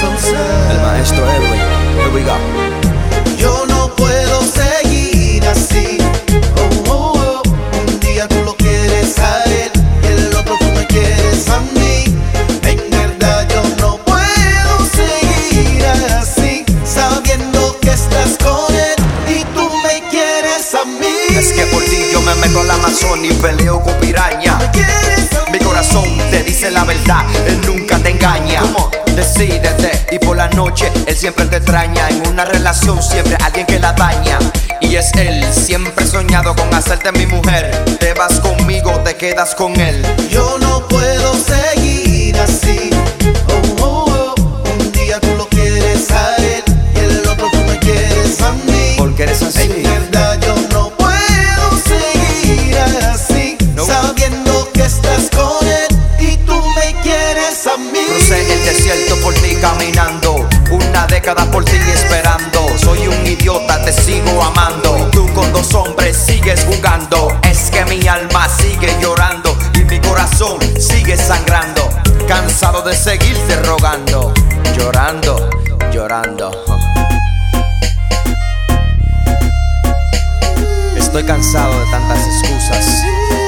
El maestro Edwin, here we go. Yo no puedo seguir así. Oh, oh, oh. Un día tú lo quieres a él y el otro tú me quieres a mí. En verdad yo no puedo seguir así, sabiendo que estás con él y tú me quieres a mí. Es que por ti yo me meto al Amazon y peleo con piraña. Mi corazón te dice la verdad, él nunca te engaña. Decídete, y por la noche él siempre te extraña. En una relación siempre alguien que la daña, y es él. Siempre he soñado con hacerte mi mujer. Te vas conmigo, te quedas con él. Yo no puedo seguir así. Oh, oh, oh. Un día tú lo quieres a él y el otro tú me quieres a mí. Porque eres así. En verdad yo no puedo seguir así, no. Sabiendo que estás con él y tú me quieres a mí. Crucé el desierto por ti caminando, una década por ti esperando. Soy un idiota, te sigo amando, y tú con dos hombres sigues jugando. Es que mi alma sigue llorando y mi corazón sigue sangrando. Cansado de seguirte rogando, llorando, llorando. Estoy cansado de tantas excusas.